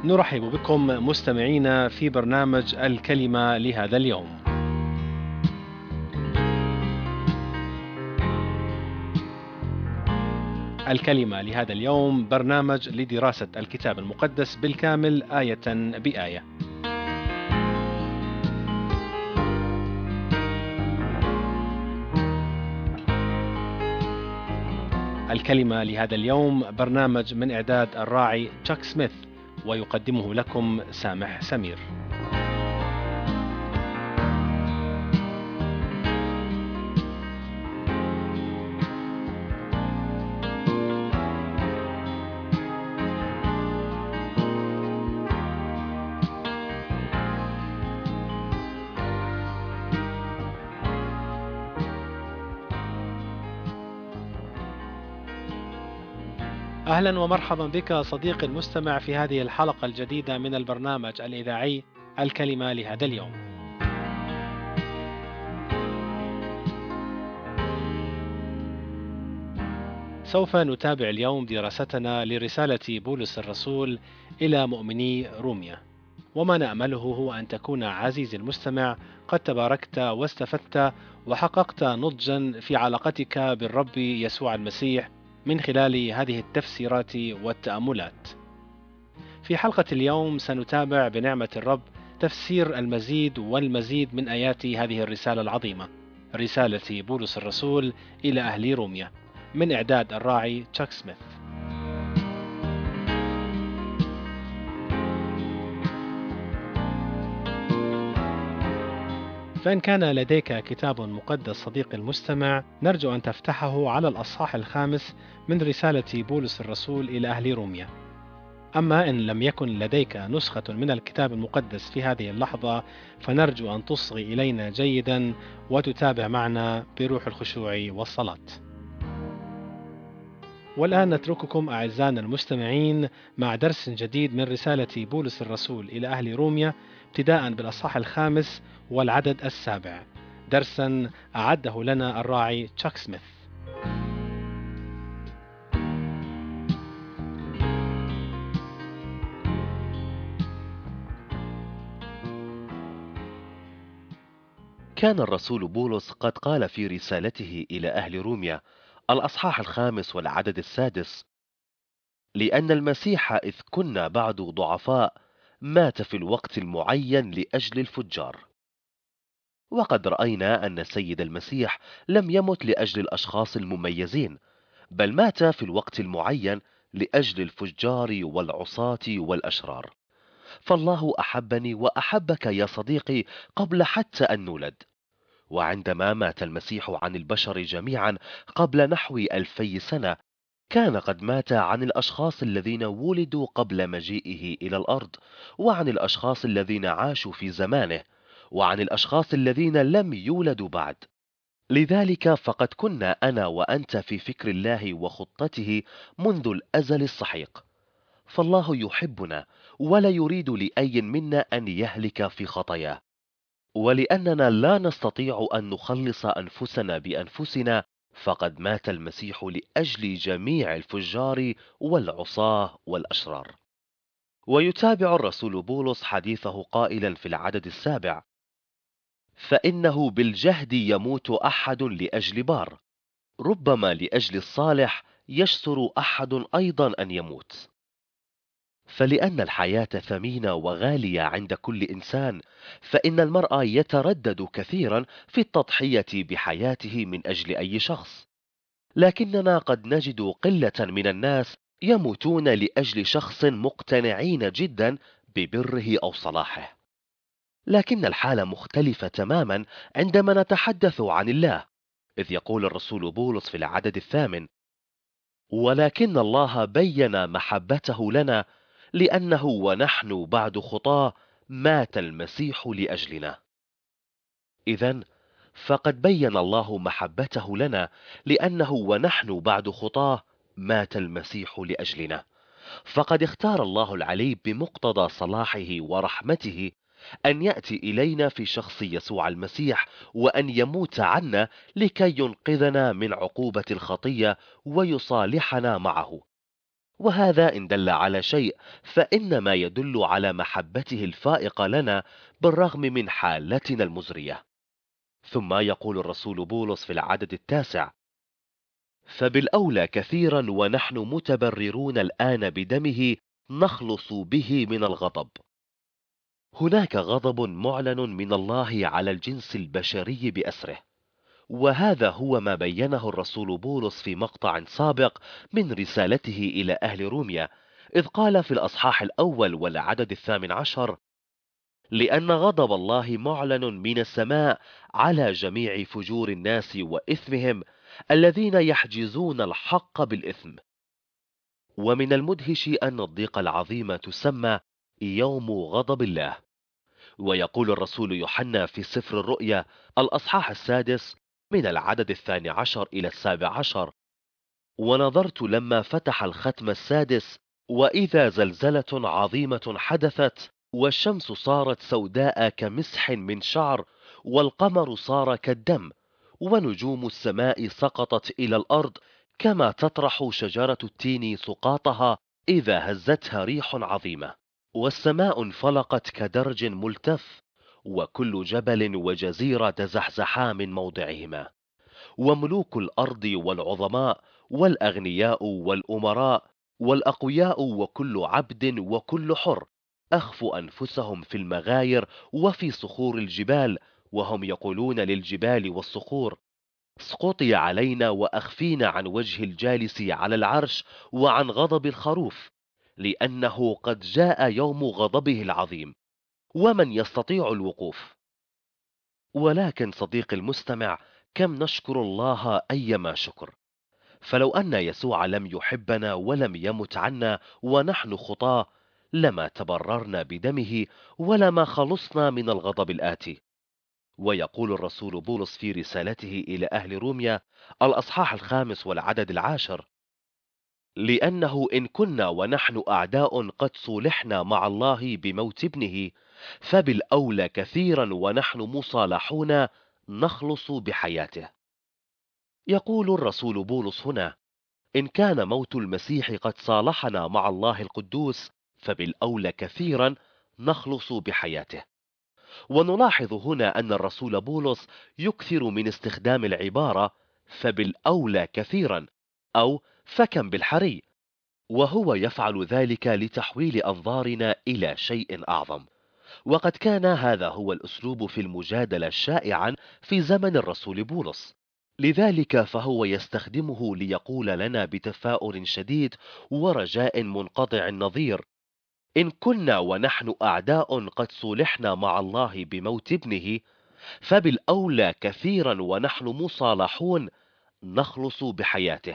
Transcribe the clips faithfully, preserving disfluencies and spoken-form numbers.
نرحب بكم مستمعينا في برنامج الكلمة لهذا اليوم. الكلمة لهذا اليوم برنامج لدراسة الكتاب المقدس بالكامل آية بآية. الكلمة لهذا اليوم برنامج من إعداد الراعي تشاك سميث، ويقدمه لكم سامح سمير. أهلا ومرحبا بك صديقي المستمع في هذه الحلقة الجديدة من البرنامج الإذاعي الكلمة لهذا اليوم. سوف نتابع اليوم دراستنا لرسالة بولس الرسول إلى مؤمني روميا، وما نأمله هو أن تكون عزيزي المستمع قد تباركت واستفدت وحققت نضجا في علاقتك بالرب يسوع المسيح من خلال هذه التفسيرات والتأملات. في حلقة اليوم سنتابع بنعمة الرب تفسير المزيد والمزيد من آيات هذه الرسالة العظيمة، رسالة بولس الرسول إلى أهل روميا، من إعداد الراعي تشاك سميث. فإن كان لديك كتاب مقدس صديقي المستمع، نرجو أن تفتحه على الأصحاح الخامس من رسالة بولس الرسول إلى أهل روميا. أما إن لم يكن لديك نسخة من الكتاب المقدس في هذه اللحظة، فنرجو أن تصغي إلينا جيدا وتتابع معنا بروح الخشوع والصلاة. والآن نترككم أعزائنا المستمعين مع درس جديد من رسالة بولس الرسول إلى أهل روميا، ابتداء بالأصحاح الخامس والعدد السابع، درسا أعده لنا الراعي تشاك سميث. كان الرسول بولس قد قال في رسالته إلى أهل روميا الأصحاح الخامس والعدد السادس: لأن المسيح إذ كنا بعد ضعفاء مات في الوقت المعين لأجل الفجار. وقد رأينا أن السيد المسيح لم يمت لأجل الأشخاص المميزين، بل مات في الوقت المعين لأجل الفجار والعصاة والأشرار. فالله أحبني وأحبك يا صديقي قبل حتى أن نولد. وعندما مات المسيح عن البشر جميعا قبل نحو ألفي سنة، كان قد مات عن الأشخاص الذين ولدوا قبل مجيئه إلى الأرض، وعن الأشخاص الذين عاشوا في زمانه، وعن الأشخاص الذين لم يولدوا بعد. لذلك فقد كنا أنا وأنت في فكر الله وخطته منذ الأزل السحيق. فالله يحبنا ولا يريد لأي منا أن يهلك في خطاياه، ولأننا لا نستطيع أن نخلص أنفسنا بأنفسنا، فقد مات المسيح لأجل جميع الفجار والعصاة والأشرار. ويتابع الرسول بولس حديثه قائلا في العدد السابع: فإنه بالجهد يموت أحد لأجل بار، ربما لأجل الصالح يشسر أحد أيضا أن يموت. فلأن الحياة ثمينة وغالية عند كل إنسان، فإن المرء يتردد كثيرا في التضحية بحياته من أجل أي شخص، لكننا قد نجد قلة من الناس يموتون لأجل شخص مقتنعين جدا ببره أو صلاحه. لكن الحالة مختلفة تماما عندما نتحدث عن الله، إذ يقول الرسول بولس في العدد الثامن: ولكن الله بين محبته لنا، لأنه ونحن بعد خطاه مات المسيح لأجلنا. إذن فقد بين الله محبته لنا، لأنه ونحن بعد خطاه مات المسيح لأجلنا. فقد اختار الله العلي بمقتضى صلاحه ورحمته أن يأتي إلينا في شخص يسوع المسيح، وأن يموت عنا لكي ينقذنا من عقوبة الخطية ويصالحنا معه. وهذا إن دل على شيء فإنما يدل على محبته الفائقة لنا بالرغم من حالتنا المزرية. ثم يقول الرسول بولس في العدد التاسع: فبالأولى كثيرا ونحن متبررون الآن بدمه نخلص به من الغضب. هناك غضب معلن من الله على الجنس البشري بأسره، وهذا هو ما بينه الرسول بولس في مقطع سابق من رسالته إلى أهل روميا، إذ قال في الأصحاح الأول والعدد الثامن عشر: لأن غضب الله معلن من السماء على جميع فجور الناس وإثمهم الذين يحجزون الحق بالإثم. ومن المدهش أن الضيقة العظيمة تسمى يوم غضب الله. ويقول الرسول يوحنا في سفر الرؤيا الأصحاح السادس من العدد الثاني عشر إلى السابع عشر: ونظرت لما فتح الختم السادس، وإذا زلزلة عظيمة حدثت، والشمس صارت سوداء كمسح من شعر، والقمر صار كالدم، ونجوم السماء سقطت إلى الأرض كما تطرح شجرة التين سقاطها إذا هزتها ريح عظيمة، والسماء انفلقت كدرج ملتف، وكل جبل وجزيرة تزحزحا من موضعهما، وملوك الأرض والعظماء والأغنياء والأمراء والأقوياء وكل عبد وكل حر أخفوا أنفسهم في المغاير وفي صخور الجبال، وهم يقولون للجبال والصخور: اسقطي علينا وأخفينا عن وجه الجالس على العرش وعن غضب الخروف، لأنه قد جاء يوم غضبه العظيم، ومن يستطيع الوقوف؟ ولكن صديقي المستمع، كم نشكر الله أيما شكر! فلو أن يسوع لم يحبنا ولم يمت عنا ونحن خطاة، لما تبررنا بدمه ولما خلصنا من الغضب الآتي. ويقول الرسول بولس في رسالته إلى أهل روميا الأصحاح الخامس والعدد العاشر: لأنه إن كنا ونحن أعداء قد صولحنا مع الله بموت ابنه، فبالأولى كثيرا ونحن مصالحون نخلص بحياته. يقول الرسول بولس هنا: إن كان موت المسيح قد صالحنا مع الله القدوس، فبالأولى كثيرا نخلص بحياته. ونلاحظ هنا أن الرسول بولس يكثر من استخدام العبارة فبالأولى كثيرا أو فكم بالحري، وهو يفعل ذلك لتحويل أنظارنا إلى شيء أعظم. وقد كان هذا هو الأسلوب في المجادلة شائعا في زمن الرسول بولس، لذلك فهو يستخدمه ليقول لنا بتفاؤل شديد ورجاء منقطع النظير: إن كنا ونحن أعداء قد صولحنا مع الله بموت ابنه، فبالأولى كثيرا ونحن مصالحون نخلص بحياته.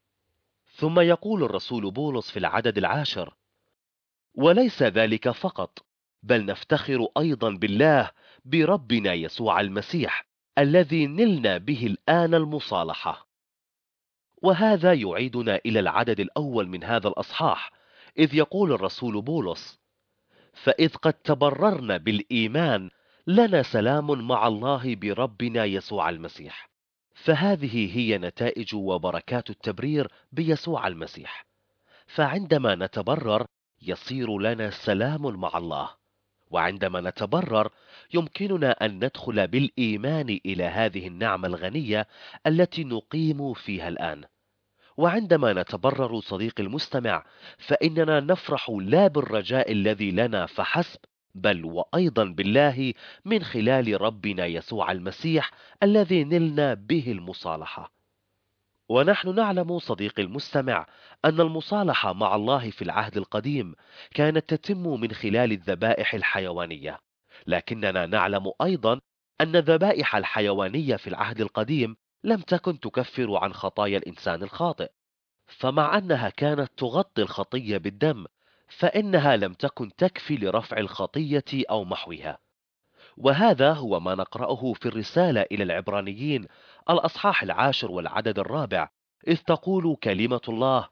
ثم يقول الرسول بولس في العدد العاشر: وليس ذلك فقط، بل نفتخر أيضا بالله بربنا يسوع المسيح الذي نلنا به الآن المصالحة. وهذا يعيدنا إلى العدد الأول من هذا الأصحاح، إذ يقول الرسول بولس: فإذ قد تبررنا بالإيمان لنا سلام مع الله بربنا يسوع المسيح. فهذه هي نتائج وبركات التبرير بيسوع المسيح. فعندما نتبرر يصير لنا سلام مع الله، وعندما نتبرر يمكننا أن ندخل بالإيمان إلى هذه النعمة الغنية التي نقيم فيها الآن. وعندما نتبرر صديقي المستمع، فإننا نفرح لا بالرجاء الذي لنا فحسب، بل وأيضا بالله من خلال ربنا يسوع المسيح الذي نلنا به المصالحة. ونحن نعلم صديقي المستمع أن المصالحة مع الله في العهد القديم كانت تتم من خلال الذبائح الحيوانية، لكننا نعلم أيضا أن الذبائح الحيوانية في العهد القديم لم تكن تكفر عن خطايا الإنسان الخاطئ. فمع أنها كانت تغطي الخطية بالدم، فإنها لم تكن تكفي لرفع الخطية أو محوها. وهذا هو ما نقرأه في الرسالة إلى العبرانيين الأصحاح العاشر والعدد الرابع، إذ تقول كلمة الله: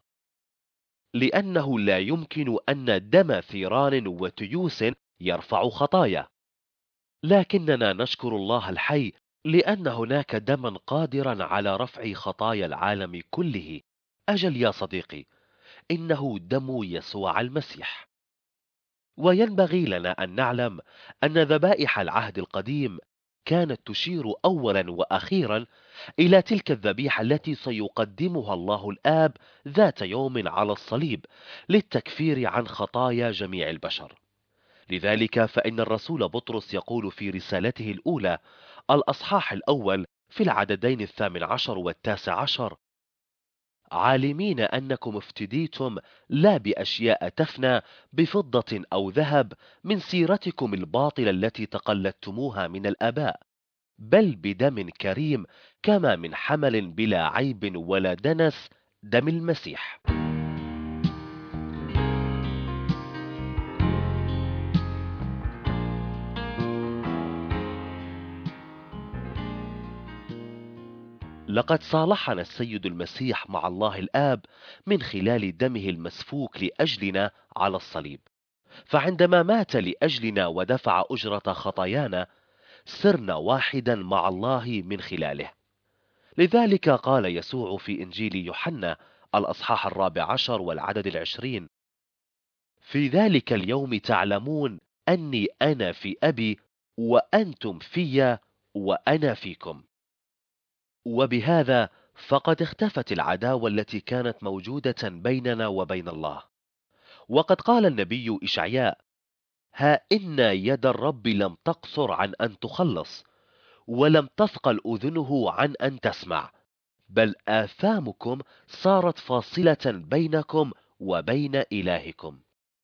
لأنه لا يمكن أن دم ثيران وتيوس يرفع خطايا، لكننا نشكر الله الحي لأن هناك دما قادرا على رفع خطايا العالم كله. أجل يا صديقي، إنه دم يسوع المسيح. وينبغي لنا أن نعلم أن ذبائح العهد القديم كانت تشير أولا وأخيرا إلى تلك الذبيحة التي سيقدمها الله الآب ذات يوم على الصليب للتكفير عن خطايا جميع البشر. لذلك فإن الرسول بطرس يقول في رسالته الأولى الأصحاح الأول في العددين الثامن عشر والتاسع عشر: عالمين أنكم افتديتم لا بأشياء تفنى بفضة أو ذهب من سيرتكم الباطلة التي تقلدتموها من الآباء، بل بدم كريم كما من حمل بلا عيب ولا دنس، دم المسيح. لقد صالحنا السيد المسيح مع الله الآب من خلال دمه المسفوك لأجلنا على الصليب، فعندما مات لأجلنا ودفع أجرة خطايانا صرنا واحدا مع الله من خلاله. لذلك قال يسوع في إنجيل يوحنا الأصحاح الرابع عشر والعدد العشرين: في ذلك اليوم تعلمون أني أنا في أبي وأنتم في وأنا فيكم. وبهذا فقد اختفت العداوة التي كانت موجودة بيننا وبين الله. وقد قال النبي إشعياء: ها إن يد الرب لم تقصر عن أن تخلص، ولم تثقل أذنه عن أن تسمع، بل آثامكم صارت فاصلة بينكم وبين إلهكم.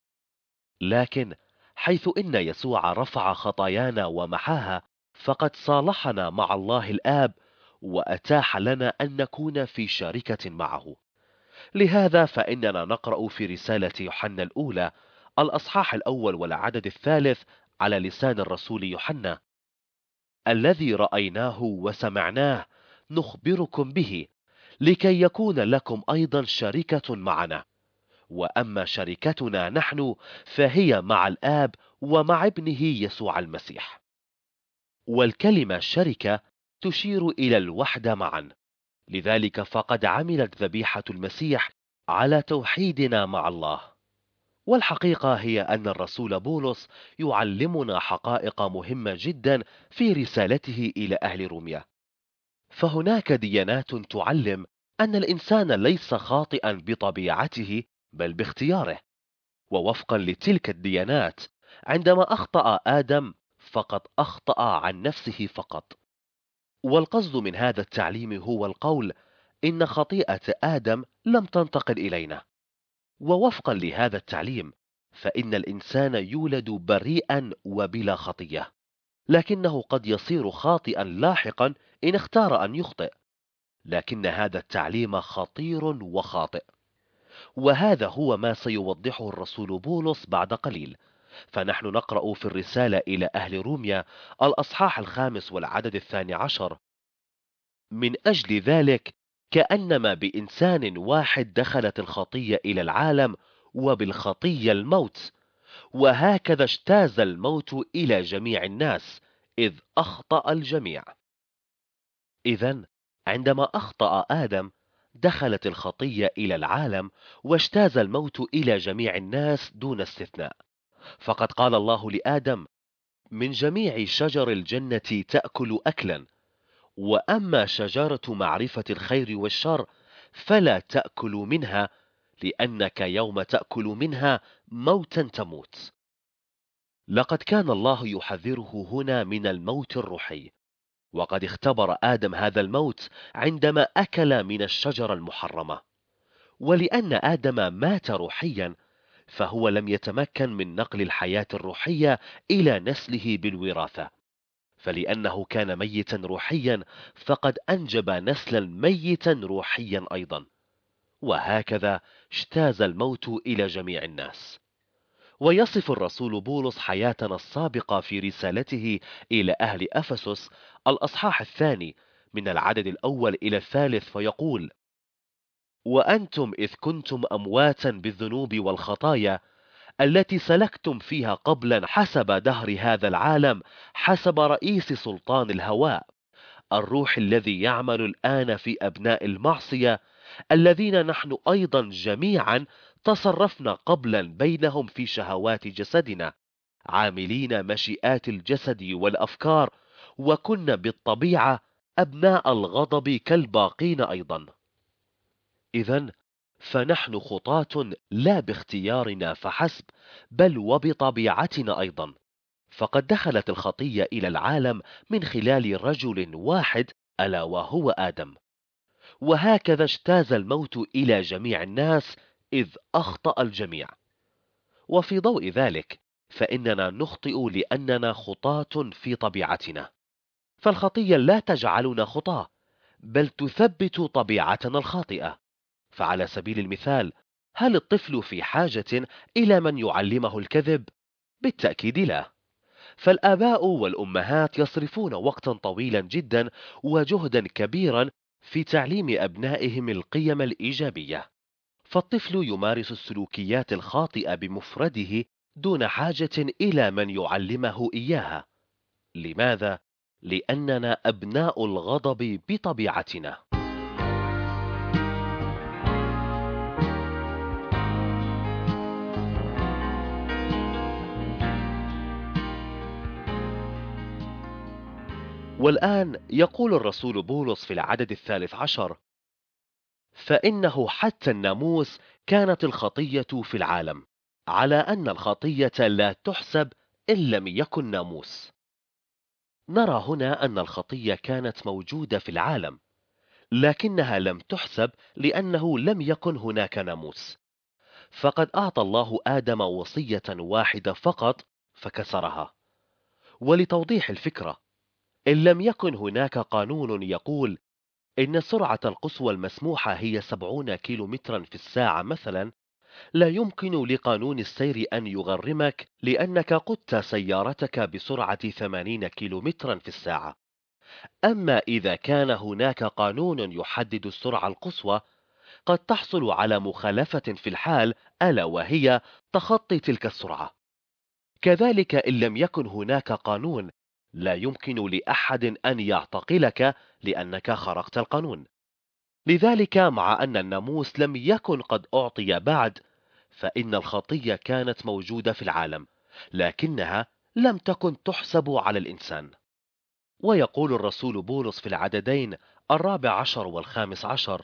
لكن حيث إن يسوع رفع خطايانا ومحاها، فقد صالحنا مع الله الآب وأتاح لنا أن نكون في شركة معه. لهذا فإننا نقرأ في رسالة يوحنا الأولى الأصحاح الأول والعدد الثالث على لسان الرسول يوحنا: الذي رأيناه وسمعناه نخبركم به، لكي يكون لكم أيضا شركة معنا، وأما شركتنا نحن فهي مع الآب ومع ابنه يسوع المسيح. والكلمة شركة تشير إلى الوحدة معا، لذلك فقد عملت ذبيحة المسيح على توحيدنا مع الله. والحقيقة هي أن الرسول بولس يعلمنا حقائق مهمة جدا في رسالته إلى أهل روميا. فهناك ديانات تعلم أن الإنسان ليس خاطئا بطبيعته بل باختياره، ووفقا لتلك الديانات عندما أخطأ آدم فقد أخطأ عن نفسه فقط. والقصد من هذا التعليم هو القول إن خطيئة آدم لم تنتقل إلينا، ووفقا لهذا التعليم فإن الإنسان يولد بريئا وبلا خطية، لكنه قد يصير خاطئا لاحقا إن اختار أن يخطئ. لكن هذا التعليم خطير وخاطئ، وهذا هو ما سيوضحه الرسول بولس بعد قليل. فنحن نقرأ في الرسالة إلى أهل روميا الأصحاح الخامس والعدد الثاني عشر: من أجل ذلك كأنما بإنسان واحد دخلت الخطية إلى العالم، وبالخطية الموت، وهكذا اجتاز الموت إلى جميع الناس إذ أخطأ الجميع. إذن عندما أخطأ آدم دخلت الخطية إلى العالم واجتاز الموت إلى جميع الناس دون استثناء. فقد قال الله لآدم: من جميع شجر الجنة تأكل أكلا، وأما شجرة معرفة الخير والشر فلا تأكل منها، لأنك يوم تأكل منها موتا تموت. لقد كان الله يحذره هنا من الموت الروحي، وقد اختبر آدم هذا الموت عندما أكل من الشجرة المحرمة. ولأن آدم مات روحيا فهو لم يتمكن من نقل الحياة الروحية إلى نسله بالوراثة، فلأنه كان ميتا روحيا فقد أنجب نسلا ميتا روحيا أيضا، وهكذا اجتاز الموت إلى جميع الناس. ويصف الرسول بولس حياتنا السابقة في رسالته إلى أهل أفسس الأصحاح الثاني من العدد الأول إلى الثالث فيقول: وأنتم إذ كنتم أمواتا بالذنوب والخطايا التي سلكتم فيها قبلا حسب دهر هذا العالم، حسب رئيس سلطان الهواء، الروح الذي يعمل الآن في أبناء المعصية، الذين نحن أيضا جميعا تصرفنا قبلا بينهم في شهوات جسدنا، عاملين مشيئات الجسد والأفكار، وكنا بالطبيعة أبناء الغضب كالباقين أيضا. إذن فنحن خطاة لا باختيارنا فحسب، بل وبطبيعتنا أيضا، فقد دخلت الخطية إلى العالم من خلال رجل واحد، ألا وهو آدم. وهكذا اجتاز الموت إلى جميع الناس، إذ أخطأ الجميع. وفي ضوء ذلك فإننا نخطئ لأننا خطاة في طبيعتنا، فالخطية لا تجعلنا خطاة، بل تثبت طبيعتنا الخاطئة. فعلى سبيل المثال، هل الطفل في حاجة إلى من يعلمه الكذب؟ بالتأكيد لا. فالآباء والأمهات يصرفون وقتا طويلا جدا وجهدا كبيرا في تعليم أبنائهم القيم الإيجابية، فالطفل يمارس السلوكيات الخاطئة بمفرده دون حاجة إلى من يعلمه إياها. لماذا؟ لأننا أبناء الغضب بطبيعتنا. والآن يقول الرسول بولس في العدد الثالث عشر: فإنه حتى الناموس كانت الخطية في العالم، على أن الخطية لا تحسب إن لم يكن ناموس. نرى هنا أن الخطية كانت موجودة في العالم، لكنها لم تحسب لأنه لم يكن هناك ناموس. فقد أعطى الله آدم وصية واحدة فقط فكسرها. ولتوضيح الفكرة، إن لم يكن هناك قانون يقول إن السرعة القصوى المسموحة هي سبعون كيلومترا في الساعة مثلا، لا يمكن لقانون السير أن يغرمك لأنك قدت سيارتك بسرعة ثمانين كيلومترا في الساعة. أما إذا كان هناك قانون يحدد السرعة القصوى، قد تحصل على مخالفة في الحال، ألا وهي تخطي تلك السرعة. كذلك إن لم يكن هناك قانون، لا يمكن لأحد أن يعتقلك لأنك خرقت القانون. لذلك مع أن الناموس لم يكن قد أعطي بعد، فإن الخطية كانت موجودة في العالم، لكنها لم تكن تحسب على الإنسان. ويقول الرسول بولس في العددين الرابع عشر والخامس عشر: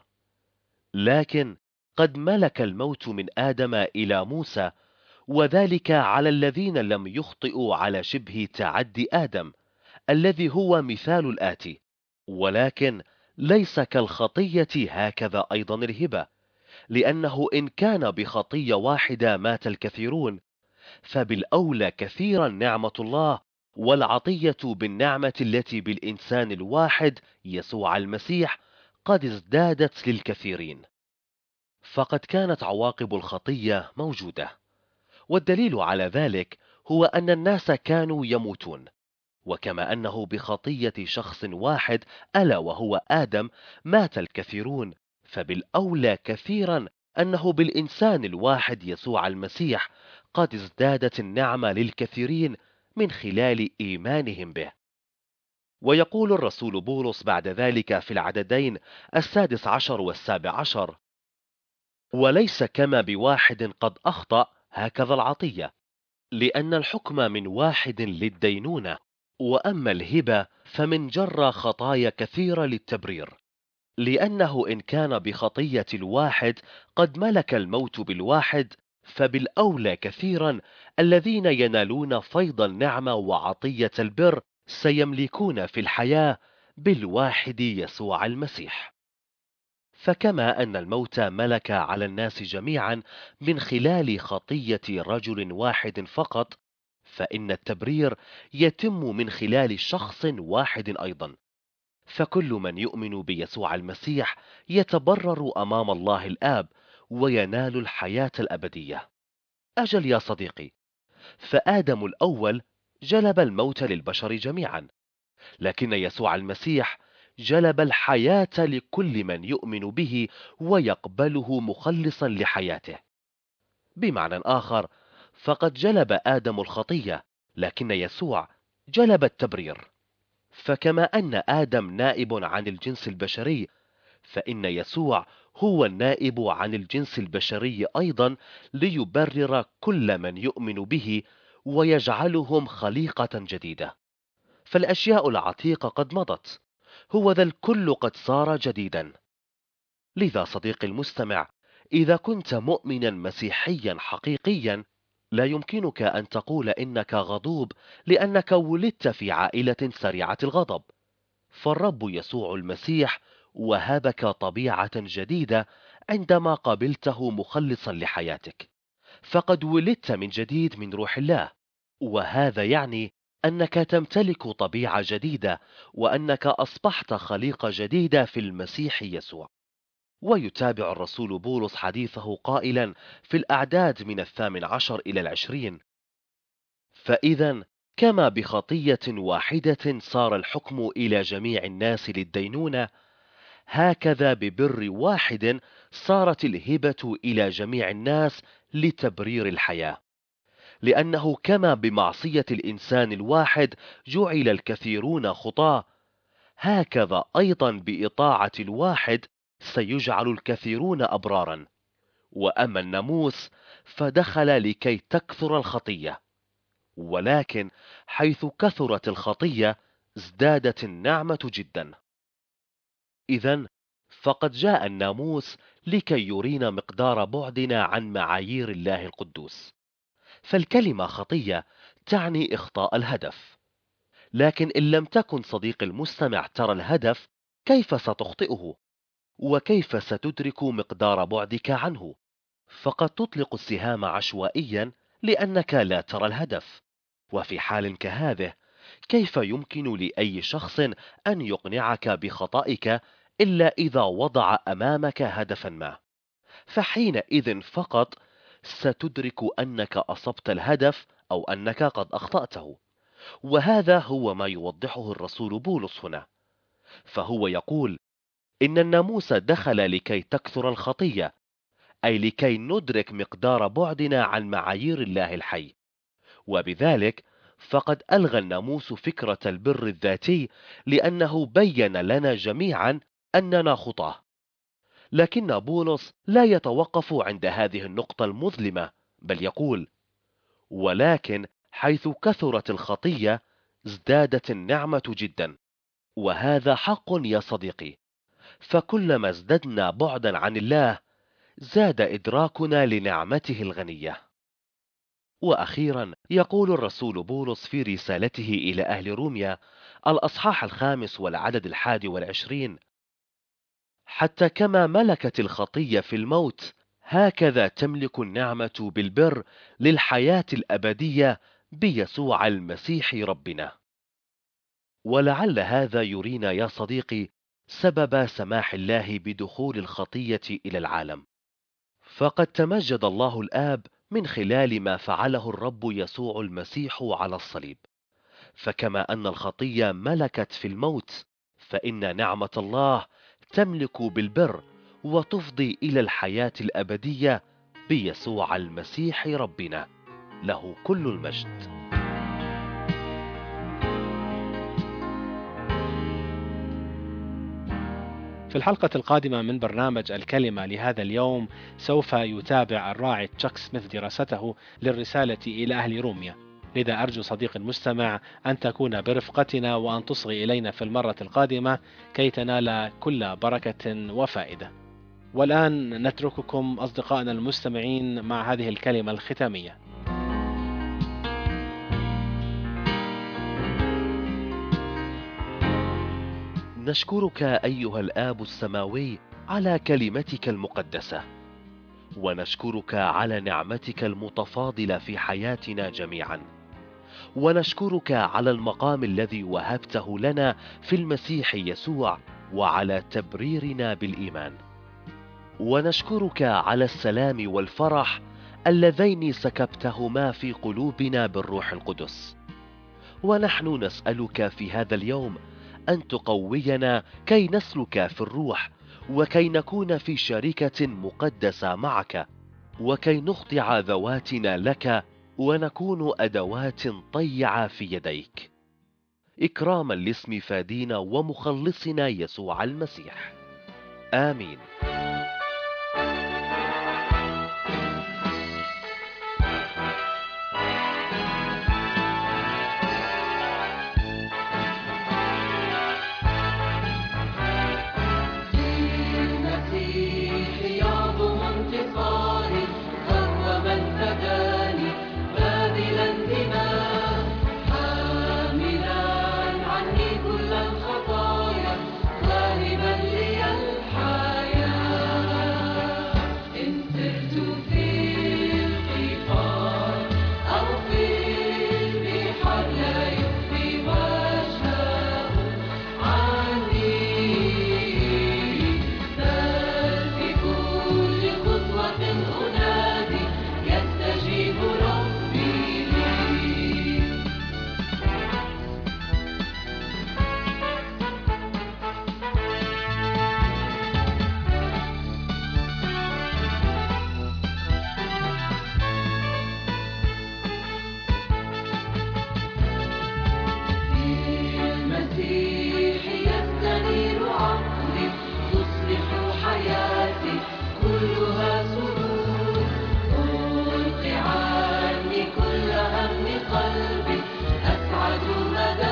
لكن قد ملك الموت من آدم إلى موسى، وذلك على الذين لم يخطئوا على شبه تعدي آدم، الذي هو مثال الآتي. ولكن ليس كالخطية هكذا أيضا الهبة، لأنه إن كان بخطية واحدة مات الكثيرون، فبالأولى كثيرا نعمة الله والعطية بالنعمة التي بالإنسان الواحد يسوع المسيح قد ازدادت للكثيرين. فقد كانت عواقب الخطية موجودة، والدليل على ذلك هو أن الناس كانوا يموتون. وكما أنه بخطية شخص واحد، ألا وهو آدم، مات الكثيرون، فبالأولى كثيرا أنه بالإنسان الواحد يسوع المسيح قد ازدادت النعمة للكثيرين من خلال إيمانهم به. ويقول الرسول بولس بعد ذلك في العددين السادس عشر والسابع عشر: وليس كما بواحد قد أخطأ هكذا العطية، لأن الحكم من واحد للدينونة، وأما الهبة فمن جرى خطايا كثيرة للتبرير. لأنه إن كان بخطية الواحد قد ملك الموت بالواحد، فبالأولى كثيرا الذين ينالون فيض النعمة وعطية البر سيملكون في الحياة بالواحد يسوع المسيح. فكما أن الموت ملك على الناس جميعا من خلال خطية رجل واحد فقط، فإن التبرير يتم من خلال شخص واحد أيضا. فكل من يؤمن بيسوع المسيح يتبرر أمام الله الآب وينال الحياة الأبدية. أجل يا صديقي، فآدم الأول جلب الموت للبشر جميعا، لكن يسوع المسيح جلب الحياة لكل من يؤمن به ويقبله مخلصا لحياته. بمعنى آخر، فقد جلب آدم الخطية، لكن يسوع جلب التبرير. فكما أن آدم نائب عن الجنس البشري، فإن يسوع هو النائب عن الجنس البشري أيضا، ليبرر كل من يؤمن به ويجعلهم خليقة جديدة. فالأشياء العتيقة قد مضت، هو ذا الكل قد صار جديدا. لذا صديقي المستمع، إذا كنت مؤمنا مسيحيا حقيقيا، لا يمكنك أن تقول إنك غضوب لأنك ولدت في عائلة سريعة الغضب. فالرب يسوع المسيح وهبك طبيعة جديدة عندما قبلته مخلصا لحياتك، فقد ولدت من جديد من روح الله. وهذا يعني أنك تمتلك طبيعة جديدة، وأنك أصبحت خليقة جديدة في المسيح يسوع. ويتابع الرسول بولس حديثه قائلا في الأعداد من الثامن عشر إلى العشرين: فإذا كما بخطية واحدة صار الحكم إلى جميع الناس للدينونة، هكذا ببر واحد صارت الهبة إلى جميع الناس لتبرير الحياة. لأنه كما بمعصية الإنسان الواحد جعل الكثيرون خطاة، هكذا أيضا بإطاعة الواحد سيجعل الكثيرون أبرارا. وأما الناموس فدخل لكي تكثر الخطية، ولكن حيث كثرت الخطية ازدادت النعمة جدا. إذن فقد جاء الناموس لكي يرينا مقدار بعدنا عن معايير الله القدوس. فالكلمة خطية تعني إخطاء الهدف، لكن إن لم تكن صديق المستمع ترى الهدف، كيف ستخطئه؟ وكيف ستدرك مقدار بعدك عنه؟ فقد تطلق السهام عشوائيا لأنك لا ترى الهدف. وفي حال كهذه، كيف يمكن لأي شخص أن يقنعك بخطئك إلا إذا وضع أمامك هدفا ما؟ فحينئذ فقط ستدرك أنك أصبت الهدف أو أنك قد أخطأته. وهذا هو ما يوضحه الرسول بولس هنا، فهو يقول إن الناموس دخل لكي تكثر الخطية، أي لكي ندرك مقدار بعدنا عن معايير الله الحي. وبذلك فقد ألغى الناموس فكرة البر الذاتي، لأنه بين لنا جميعا أننا خطاة. لكن بولس لا يتوقف عند هذه النقطة المظلمة، بل يقول: ولكن حيث كثرت الخطية ازدادت النعمة جدا. وهذا حق يا صديقي، فكلما ازددنا بعدا عن الله زاد إدراكنا لنعمته الغنية. وأخيرا يقول الرسول بولس في رسالته إلى أهل روميا الأصحاح الخامس والعدد الحادي والعشرين: حتى كما ملكت الخطية في الموت، هكذا تملك النعمة بالبر للحياة الأبدية بيسوع المسيح ربنا. ولعل هذا يرينا يا صديقي سبب سماح الله بدخول الخطية إلى العالم. فقد تمجد الله الآب من خلال ما فعله الرب يسوع المسيح على الصليب. فكما أن الخطية ملكت في الموت، فإن نعمة الله تملك بالبر وتفضي إلى الحياة الأبدية بيسوع المسيح ربنا، له كل المجد. في الحلقة القادمة من برنامج الكلمة لهذا اليوم سوف يتابع الراعي تشاك سميث دراسته للرسالة إلى أهل روميا. لذا أرجو صديق المستمع أن تكون برفقتنا وأن تصغي إلينا في المرة القادمة كي تنال كل بركة وفائدة. والآن نترككم أصدقائنا المستمعين مع هذه الكلمة الختامية. نشكرك أيها الآب السماوي على كلمتك المقدسة، ونشكرك على نعمتك المتفاضلة في حياتنا جميعا، ونشكرك على المقام الذي وهبته لنا في المسيح يسوع، وعلى تبريرنا بالإيمان. ونشكرك على السلام والفرح اللذين سكبتهما في قلوبنا بالروح القدس. ونحن نسألك في هذا اليوم أن تقوينا كي نسلك في الروح، وكي نكون في شركة مقدسة معك، وكي نخضع ذواتنا لك، ونكون أدوات طيعة في يديك، إكراما لاسم فادينا ومخلصنا يسوع المسيح. آمين. المسيح يعظم انتصاري، فهو من فداني باذلا دماء، حاملا عني كل الخطايا، واهبا لي الحياة. إن سرت في القفار أو في البحار لا يخفي وجهه عني، بل في كل خطوة أنادي يستجيب ربي لي. المسيح يستنير عقلي، تصبح حياتي كلها سرور، ألقي عني كل هم قلبي، أسعد مدى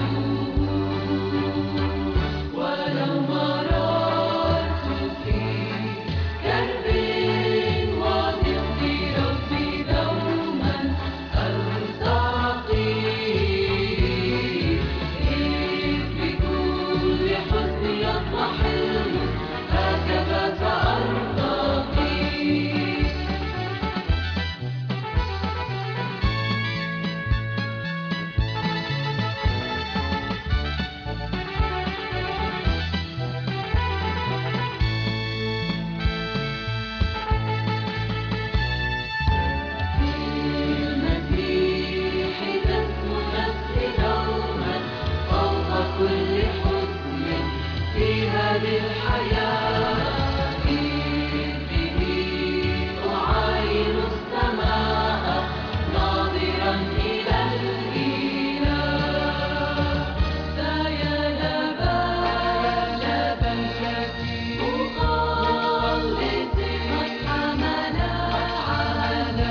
الدهور. ولو مررت في كرب وضيق ربي دوما ألتقي، إذ بكل حزن يضمحل هكذا سأرتقي. المسيح تسمو نفسي دوما فوق كل حزن في هذه الحياة، إذ به أعاين السماء ناظرا إلى الإله. فيا لبا لبا مخلصي قد حمل على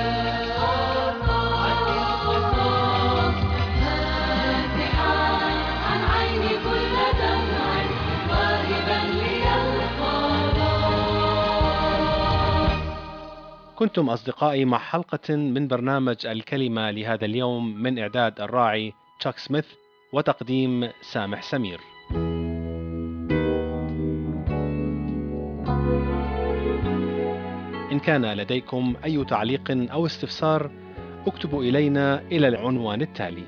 الصليب، ماسحا عن عيني كل دمع، واهبا لي الخلاص. كنتم أصدقائي مع حلقة من برنامج الكلمة لهذا اليوم من إعداد الراعي تشاك سميث وتقديم سامح سمير. إن كان لديكم أي تعليق أو استفسار اكتبوا إلينا إلى العنوان التالي: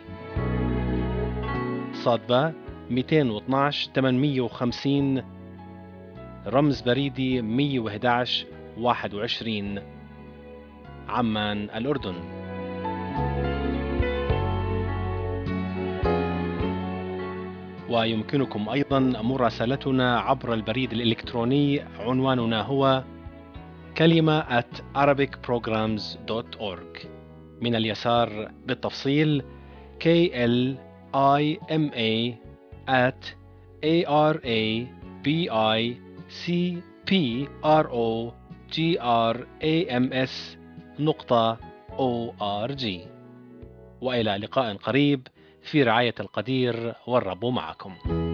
صادبة مئتين واثناشر ثمانمئة وخمسين، رمز بريدي مئة وأحد عشر واحد وعشرين، عمان الأردن. ويمكنكم أيضا مراسلتنا عبر البريد الإلكتروني، عنواننا هو كلمة at arabic programs dot org. من اليسار بالتفصيل K L I M A at A R A B I C P R O G R A M S نقطة O R G. وإلى لقاء قريب في رعاية القدير، والرب معكم.